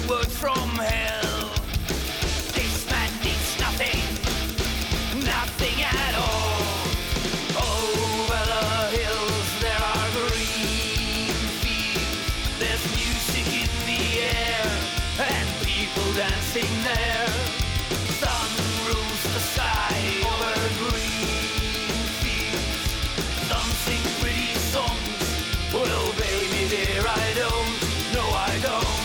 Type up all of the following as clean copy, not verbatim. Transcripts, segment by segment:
word from hell. This man needs nothing, nothing at all. Over the hills there are green fields, there's music in the air, and people dancing there. Sun rules the sky over green fields. Some sing pretty songs. Well, baby dear, I don't. No, I don't.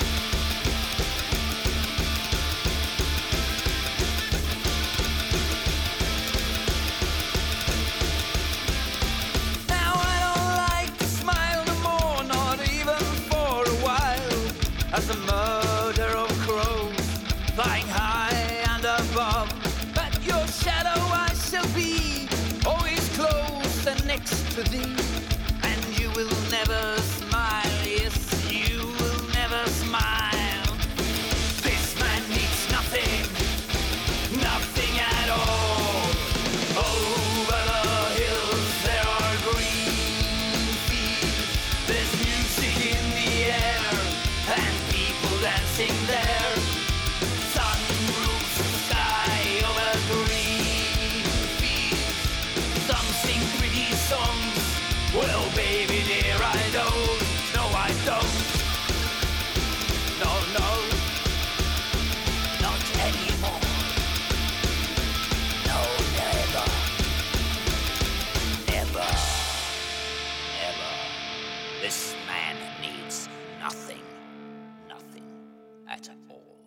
Now I don't like to smile no more, not even for a while, as the murder of crows flying high and above. But your shadow I shall be, always close and next to thee. And you will never smile, yes, you will never smile. This man needs nothing, nothing at all. Over the hills there are green fields, there's music in the air, and people dancing there. Sun rules the sky over green fields. Some sing pretty songs. Well, baby dear, I don't. No, I don't. No, no, not anymore. No, never, never, never. This man needs nothing, nothing at all.